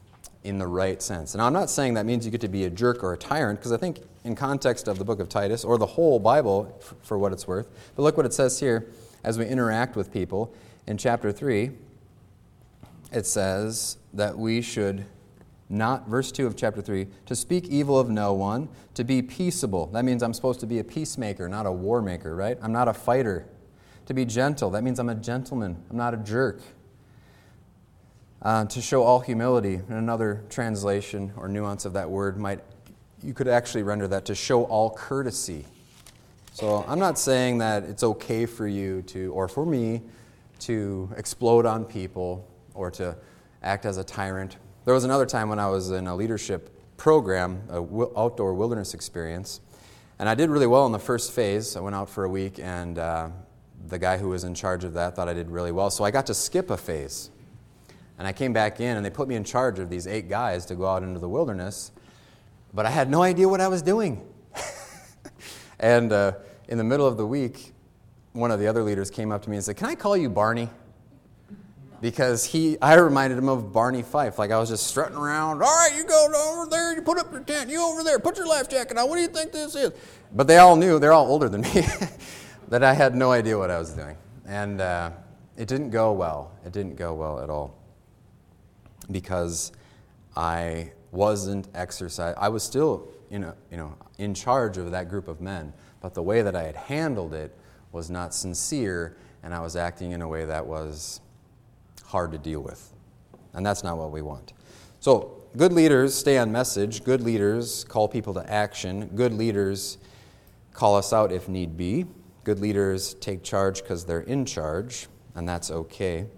Speaker 1: in the right sense. And I'm not saying that means you get to be a jerk or a tyrant, because I think in context of the book of Titus, or the whole Bible, f- for what it's worth, but look what it says here as we interact with people. In chapter three, it says that we should not, verse two of chapter three, to speak evil of no one, to be peaceable. That means I'm supposed to be a peacemaker, not a war maker, right? I'm not a fighter. To be gentle, that means I'm a gentleman. I'm not a jerk. Uh, to show all humility, in another translation or nuance of that word, might you could actually render that to show all courtesy. So I'm not saying that it's okay for you to, or for me, to explode on people or to act as a tyrant. There was another time when I was in a leadership program, an outdoor wilderness experience, and I did really well in the first phase. I went out for a week, and uh, the guy who was in charge of that thought I did really well, so I got to skip a phase. And I came back in, and they put me in charge of these eight guys to go out into the wilderness, but I had no idea what I was doing. and uh, in the middle of the week, one of the other leaders came up to me and said, "Can I call you Barney?" Because he, I reminded him of Barney Fife. Like I was just strutting around. "All right, you go over there, you put up your tent, you over there, put your life jacket on. What do you think this is?" But they all knew, they're all older than me, that I had no idea what I was doing. And uh, it didn't go well. It didn't go well at all. Because I wasn't exercising. I was still, you know, you know, in charge of that group of men, but the way that I had handled it was not sincere, and I was acting in a way that was hard to deal with. And that's not what we want. So, good leaders stay on message. Good leaders call people to action. Good leaders call us out if need be. Good leaders take charge because they're in charge, and that's okay.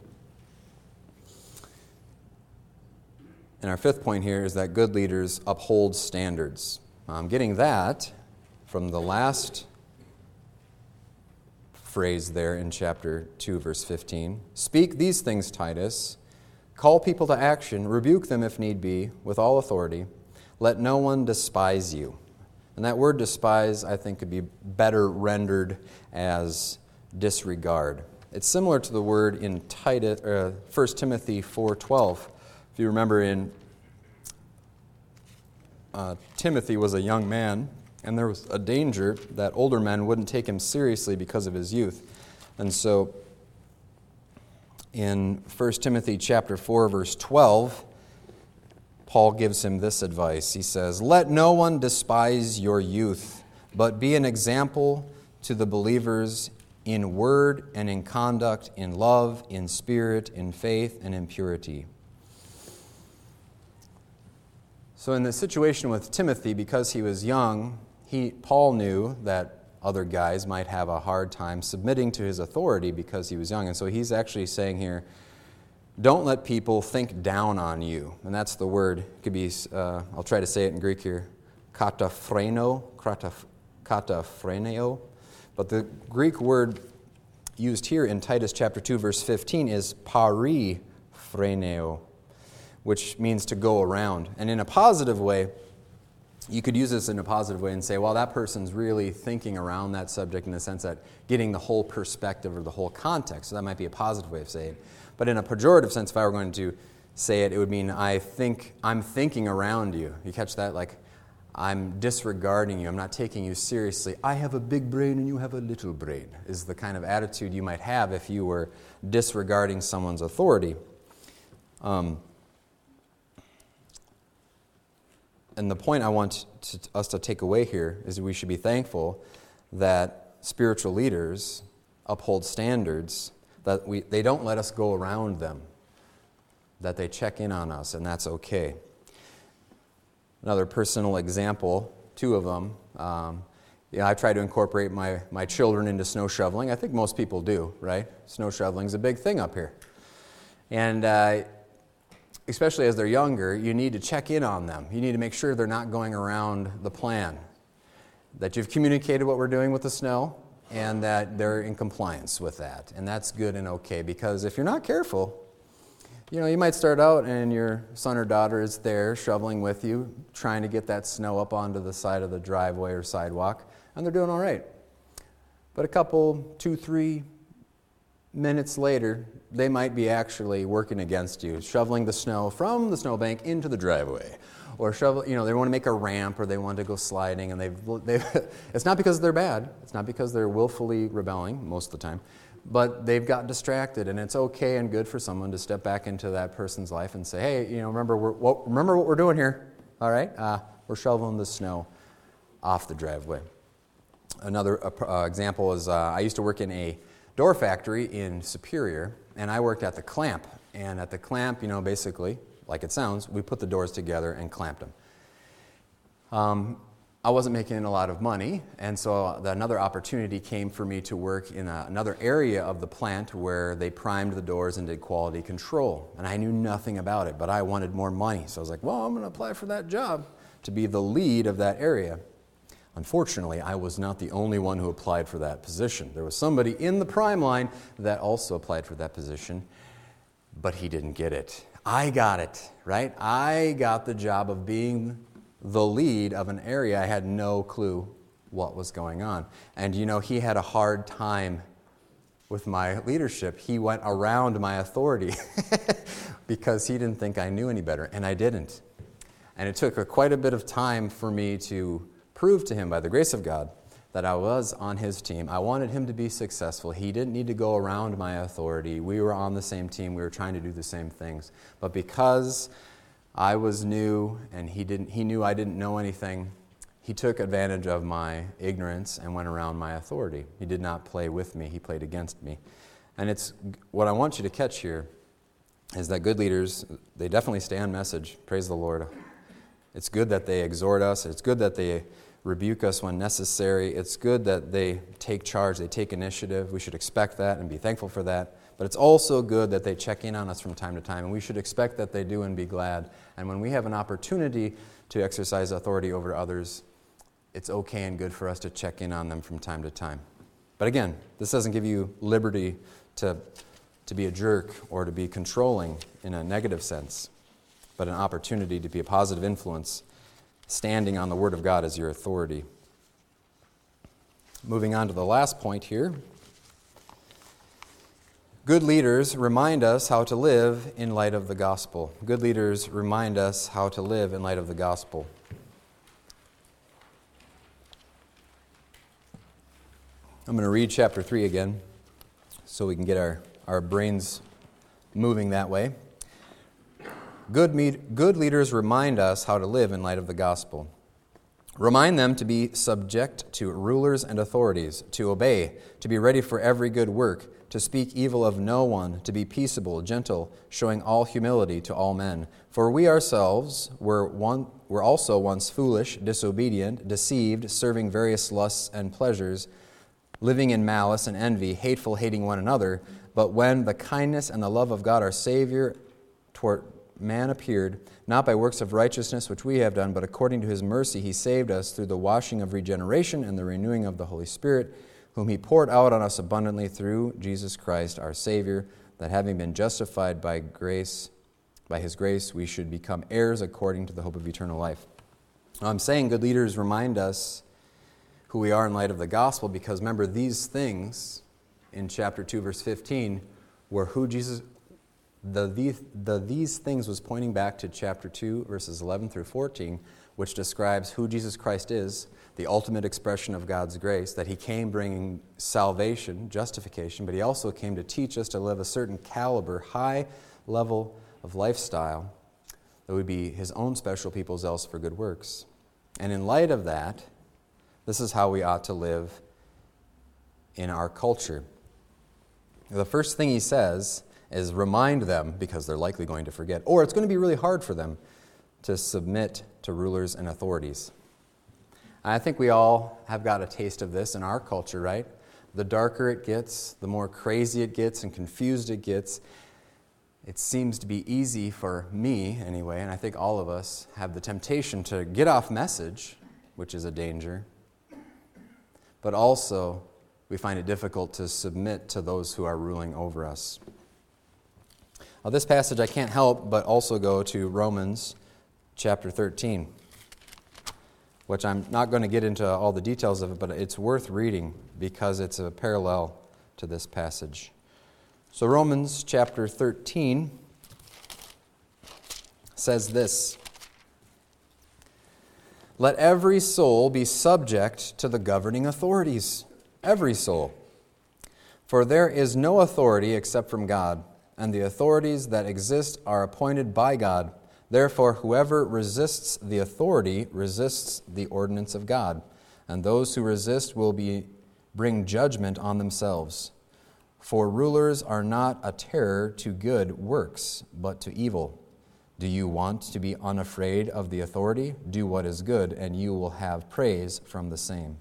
Speaker 1: And our fifth point here is that good leaders uphold standards. I'm getting that from the last phrase there in chapter two, verse fifteen. "Speak these things, Titus. Call people to action. Rebuke them if need be, with all authority. Let no one despise you." And that word despise, I think, could be better rendered as disregard. It's similar to the word in Titus, uh, First Timothy four twelve. If you remember, in uh, Timothy was a young man, and there was a danger that older men wouldn't take him seriously because of his youth. And so in First Timothy chapter four, verse twelve, Paul gives him this advice. He says, "Let no one despise your youth, but be an example to the believers in word and in conduct, in love, in spirit, in faith, and in purity." So in the situation with Timothy, because he was young, he Paul knew that other guys might have a hard time submitting to his authority because he was young. And so he's actually saying here, don't let people think down on you. And that's the word. It could be, uh, I'll try to say it in Greek here, kataphreno, kataphreno. But the Greek word used here in Titus chapter two, verse fifteen is pariphreno, which means to go around. And in a positive way, you could use this in a positive way and say, well, that person's really thinking around that subject in the sense that getting the whole perspective or the whole context. So that might be a positive way of saying it. But in a pejorative sense, if I were going to say it, it would mean I think I'm thinking around you. You catch that? Like, I'm disregarding you. I'm not taking you seriously. I have a big brain and you have a little brain, is the kind of attitude you might have if you were disregarding someone's authority. Um, and the point I want to, us to take away here is that we should be thankful that spiritual leaders uphold standards, that we they don't let us go around them, that they check in on us, and that's okay. Another personal example, two of them. Um, yeah, I try to incorporate my, my children into snow shoveling. I think most people do, right? Snow shoveling is a big thing up here. And uh, especially as they're younger, you need to check in on them. You need to make sure they're not going around the plan, that you've communicated what we're doing with the snow, and that they're in compliance with that. And that's good and okay, because if you're not careful, you know, you might start out and your son or daughter is there shoveling with you, trying to get that snow up onto the side of the driveway or sidewalk, and they're doing all right. But a couple, two, three minutes later, they might be actually working against you, shoveling the snow from the snowbank into the driveway. Or shovel, you know, they want to make a ramp, or they want to go sliding, and they've, they've it's not because they're bad. It's not because they're willfully rebelling most of the time, but they've got distracted, and it's okay and good for someone to step back into that person's life and say, hey, you know, remember, we're, what, remember what we're doing here, all right? Uh, we're shoveling the snow off the driveway. Another uh, example is uh, I used to work in a door factory in Superior, and I worked at the clamp, and at the clamp, you know, basically, like it sounds, we put the doors together and clamped them. Um, I wasn't making a lot of money, and so another opportunity came for me to work in a, another area of the plant where they primed the doors and did quality control. And I knew nothing about it, but I wanted more money. So I was like, well, I'm going to apply for that job to be the lead of that area. Unfortunately, I was not the only one who applied for that position. There was somebody in the prime line that also applied for that position, but he didn't get it. I got it, right? I got the job of being the lead of an area. I had no clue what was going on. And you know, he had a hard time with my leadership. He went around my authority because he didn't think I knew any better, and I didn't. And it took a, quite a bit of time for me to prove to him, by the grace of God, that I was on his team. I wanted him to be successful. He didn't need to go around my authority. We were on the same team. We were trying to do the same things. But because I was new and he didn't, he knew I didn't know anything, he took advantage of my ignorance and went around my authority. He did not play with me. He played against me. And it's what I want you to catch here is that good leaders, they definitely stay on message. Praise the Lord. It's good that they exhort us. It's good that they rebuke us when necessary. It's good that they take charge, they take initiative. We should expect that and be thankful for that. But it's also good that they check in on us from time to time, and we should expect that they do and be glad. And when we have an opportunity to exercise authority over others, it's okay and good for us to check in on them from time to time. But again, this doesn't give you liberty to, to be a jerk or to be controlling in a negative sense, but an opportunity to be a positive influence, standing on the Word of God as your authority. Moving on to the last point here. Good leaders remind us how to live in light of the gospel. Good leaders remind us how to live in light of the gospel. I'm going to read chapter three again so we can get our, our brains moving that way. Good, meet, good leaders remind us how to live in light of the gospel. Remind them to be subject to rulers and authorities, to obey, to be ready for every good work, to speak evil of no one, to be peaceable, gentle, showing all humility to all men. For we ourselves were, one, were also once foolish, disobedient, deceived, serving various lusts and pleasures, living in malice and envy, hateful, hating one another. But when the kindness and the love of God our Savior toward man appeared, not by works of righteousness which we have done, but according to his mercy he saved us through the washing of regeneration and the renewing of the Holy Spirit, whom he poured out on us abundantly through Jesus Christ our Savior, that having been justified by grace, by his grace, we should become heirs according to the hope of eternal life. Now, I'm saying good leaders remind us who we are in light of the gospel, because remember, these things in chapter two, verse fifteen, were who Jesus The, the, the these things was pointing back to chapter two, verses eleven through fourteen, which describes who Jesus Christ is, the ultimate expression of God's grace, that he came bringing salvation, justification, but he also came to teach us to live a certain caliber, high level of lifestyle that would be his own special people zealous for good works. And in light of that, this is how we ought to live in our culture. The first thing he says is remind them, because they're likely going to forget, or it's going to be really hard for them to submit to rulers and authorities. And I think we all have got a taste of this in our culture, right? The darker it gets, the more crazy it gets and confused it gets. It seems to be easy for me, anyway, and I think all of us have the temptation to get off message, which is a danger, but also we find it difficult to submit to those who are ruling over us. Now, this passage I can't help but also go to Romans chapter thirteen, which I'm not going to get into all the details of it, but it's worth reading because it's a parallel to this passage. So Romans chapter thirteen says this: "Let every soul be subject to the governing authorities." Every soul. "For there is no authority except from God, and the authorities that exist are appointed by God. Therefore, whoever resists the authority resists the ordinance of God, and those who resist will be bring judgment on themselves. For rulers are not a terror to good works, but to evil. Do you want to be unafraid of the authority? Do what is good, and you will have praise from the same."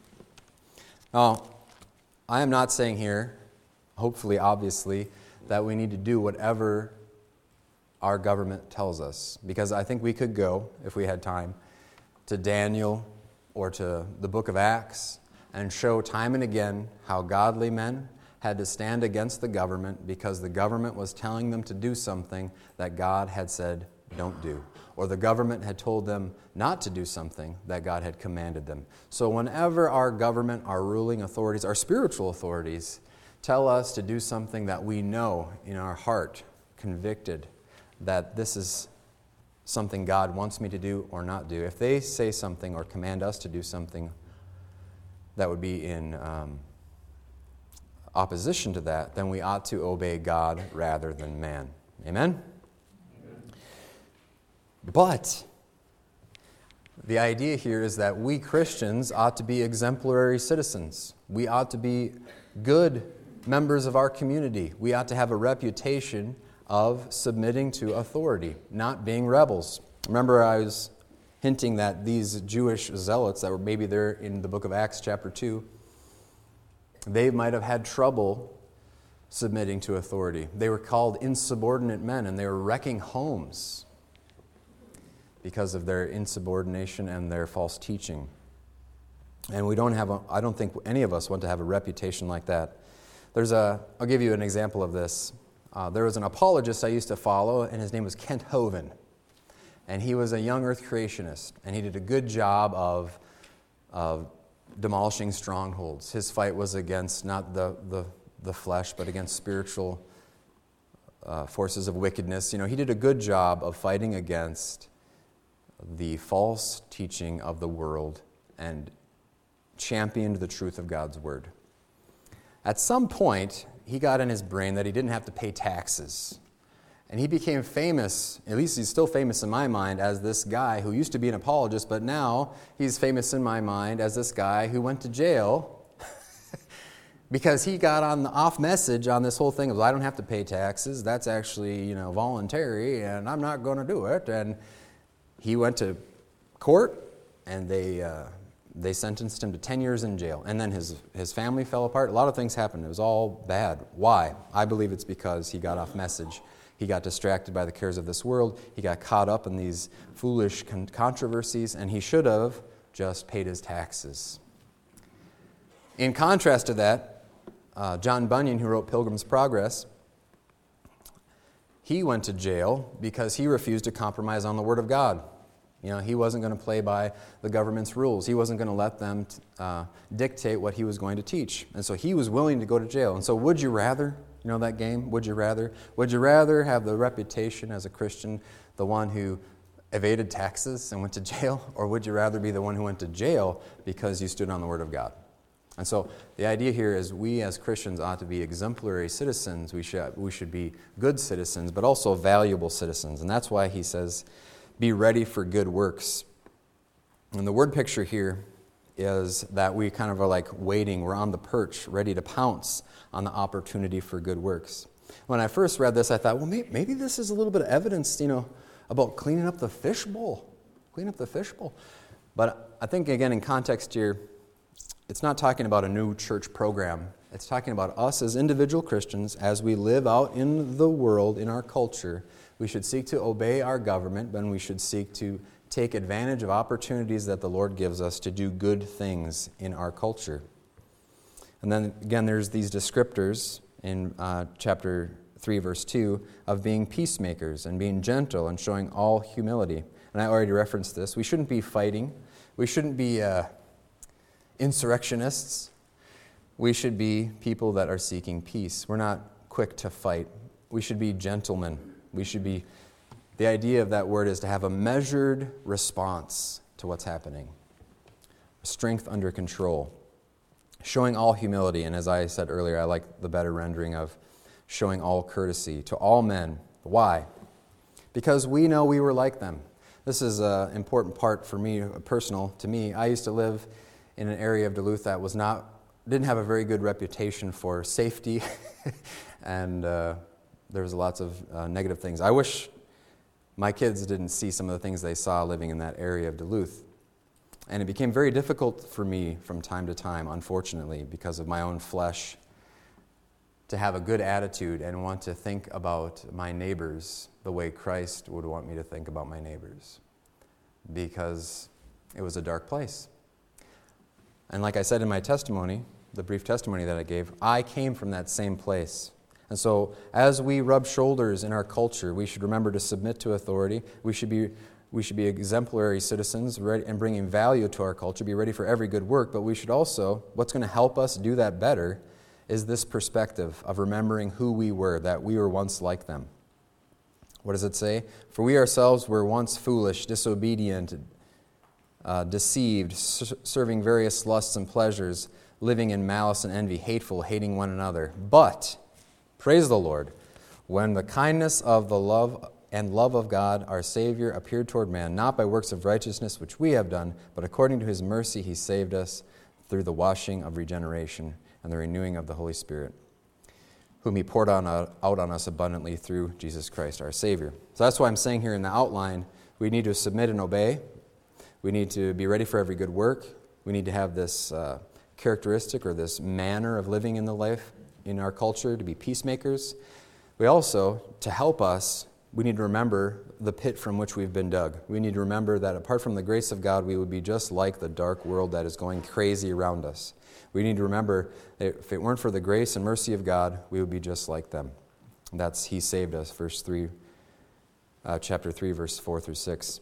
Speaker 1: Now, I am not saying here, hopefully, obviously, that we need to do whatever our government tells us, because I think we could go, if we had time, to Daniel or to the book of Acts and show time and again how godly men had to stand against the government because the government was telling them to do something that God had said don't do, or the government had told them not to do something that God had commanded them. So whenever our government, our ruling authorities, our spiritual authorities tell us to do something that we know in our heart, convicted, that this is something God wants me to do or not do, if they say something or command us to do something that would be in um, opposition to that, then we ought to obey God rather than man. Amen? Amen. But the idea here is that we Christians ought to be exemplary citizens. We ought to be good members of our community. We ought to have a reputation of submitting to authority, not being rebels. Remember, I was hinting that these Jewish zealots that were maybe there in the book of Acts chapter two, they might have had trouble submitting to authority. They were called insubordinate men, and they were wrecking homes because of their insubordination and their false teaching. And we don't have a, I don't think any of us want to have a reputation like that. There's a, I'll give you an example of this. Uh, there was an apologist I used to follow, and his name was Kent Hovind. And he was a young earth creationist, and he did a good job of, of demolishing strongholds. His fight was against not the, the, the flesh, but against spiritual uh, forces of wickedness. You know, he did a good job of fighting against the false teaching of the world and championed the truth of God's word. At some point, he got in his brain that he didn't have to pay taxes. And he became famous, at least he's still famous in my mind, as this guy who used to be an apologist, but now he's famous in my mind as this guy who went to jail because he got on the off message on this whole thing of, I don't have to pay taxes, that's actually, you know, voluntary, and I'm not going to do it. And he went to court, and they uh, they sentenced him to ten years in jail. And then his, his family fell apart. A lot of things happened. It was all bad. Why? I believe it's because he got off message. He got distracted by the cares of this world. He got caught up in these foolish con- controversies, and he should have just paid his taxes. In contrast to that, uh, John Bunyan, who wrote Pilgrim's Progress, he went to jail because he refused to compromise on the Word of God. You know, he wasn't going to play by the government's rules. He wasn't going to let them uh, dictate what he was going to teach. And so he was willing to go to jail. And so would you rather, you know that game, would you rather? Would you rather have the reputation as a Christian, the one who evaded taxes and went to jail? Or would you rather be the one who went to jail because you stood on the Word of God? And so the idea here is we as Christians ought to be exemplary citizens. We should, we should be good citizens, but also valuable citizens. And that's why he says, be ready for good works. And the word picture here is that we kind of are like waiting. We're on the perch, ready to pounce on the opportunity for good works. When I first read this, I thought, well, maybe, maybe this is a little bit of evidence, you know, about cleaning up the fishbowl. Clean up the fishbowl. But I think, again, in context here, it's not talking about a new church program. It's talking about us as individual Christians, as we live out in the world, in our culture. We should seek to obey our government, but we should seek to take advantage of opportunities that the Lord gives us to do good things in our culture. And then, again, there's these descriptors in uh, chapter three, verse two, of being peacemakers and being gentle and showing all humility. And I already referenced this. We shouldn't be fighting. We shouldn't be uh, insurrectionists. We should be people that are seeking peace. We're not quick to fight. We should be gentlemen. We should be, the idea of that word is to have a measured response to what's happening. Strength under control. Showing all humility, and as I said earlier, I like the better rendering of showing all courtesy to all men. Why? Because we know we were like them. This is an important part for me, personal to me. I used to live in an area of Duluth that was not, didn't have a very good reputation for safety, and uh, there was lots of uh, negative things. I wish my kids didn't see some of the things they saw living in that area of Duluth. And it became very difficult for me from time to time, unfortunately, because of my own flesh, to have a good attitude and want to think about my neighbors the way Christ would want me to think about my neighbors, because it was a dark place. And like I said in my testimony, the brief testimony that I gave, I came from that same place. And so as we rub shoulders in our culture, we should remember to submit to authority. We should be We should be exemplary citizens ready, and bringing value to our culture, be ready for every good work, but we should also, what's going to help us do that better is this perspective of remembering who we were, that we were once like them. What does it say? For we ourselves were once foolish, disobedient, uh, deceived, s- serving various lusts and pleasures, living in malice and envy, hateful, hating one another. But, praise the Lord, when the kindness of the love and love of God, our Savior, appeared toward man, not by works of righteousness which we have done, but according to His mercy He saved us through the washing of regeneration and the renewing of the Holy Spirit, whom He poured on, uh, out on us abundantly through Jesus Christ, our Savior. So that's why I'm saying here in the outline, we need to submit and obey. We need to be ready for every good work. We need to have this uh, characteristic or this manner of living in the life in our culture, to be peacemakers. We also, to help us, we need to remember the pit from which we've been dug. We need to remember that apart from the grace of God, we would be just like the dark world that is going crazy around us. We need to remember that if it weren't for the grace and mercy of God, we would be just like them. That's He saved us, verse three, uh, chapter three, verse four through six.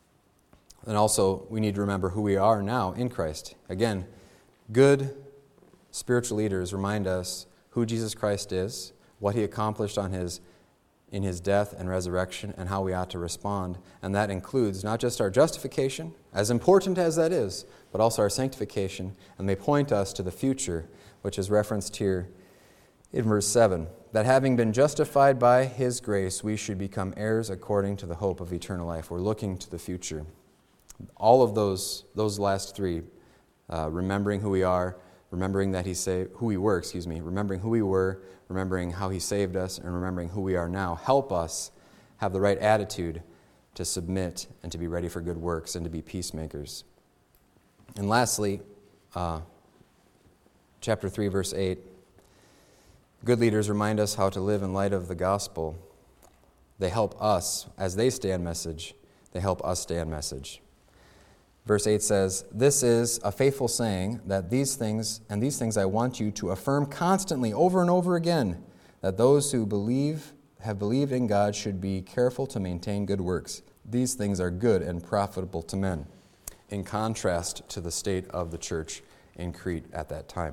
Speaker 1: And also, we need to remember who we are now in Christ. Again, good spiritual leaders remind us who Jesus Christ is, what He accomplished on His in His death and resurrection, and how we ought to respond. And that includes not just our justification, as important as that is, but also our sanctification. And they point us to the future, which is referenced here in verse seven, that having been justified by His grace, we should become heirs according to the hope of eternal life. We're looking to the future. All of those, those last three, uh, remembering who we are, remembering that He saved, who we were, excuse me, remembering who we were, remembering how He saved us, and remembering who we are now, help us have the right attitude to submit and to be ready for good works and to be peacemakers. And lastly, uh, chapter three, verse eight, good leaders remind us how to live in light of the gospel. They help us, as they stay on message, they help us stay on message. Verse eight says, "This is a faithful saying, that these things, and these things I want you to affirm constantly over and over again, that those who believe, have believed in God should be careful to maintain good works. These things are good and profitable to men," in contrast to the state of the church in Crete at that time.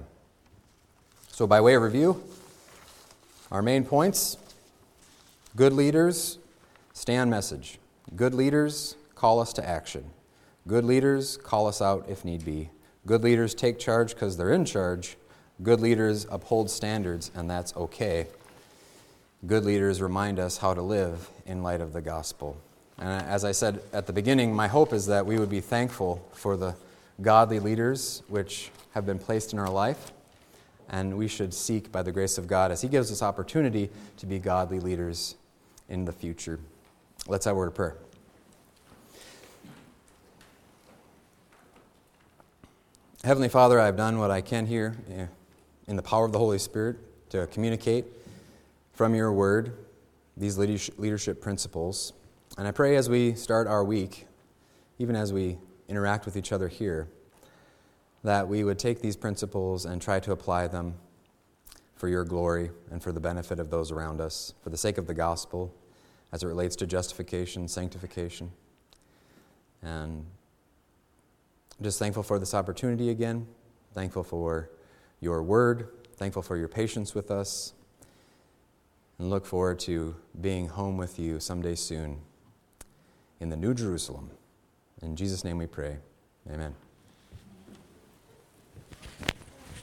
Speaker 1: So by way of review, our main points: good leaders stay on message. Good leaders call us to action. Good leaders call us out if need be. Good leaders take charge because they're in charge. Good leaders uphold standards, and that's okay. Good leaders remind us how to live in light of the gospel. And as I said at the beginning, my hope is that we would be thankful for the godly leaders which have been placed in our life, and we should seek, by the grace of God, as He gives us opportunity, to be godly leaders in the future. Let's have a word of prayer. Heavenly Father, I have done what I can here in the power of the Holy Spirit to communicate from your word these leadership principles. And I pray as we start our week, even as we interact with each other here, that we would take these principles and try to apply them for your glory and for the benefit of those around us, for the sake of the gospel, as it relates to justification, sanctification. And just thankful for this opportunity again, thankful for your word, thankful for your patience with us, and look forward to being home with you someday soon in the New Jerusalem. In Jesus' name we pray. Amen.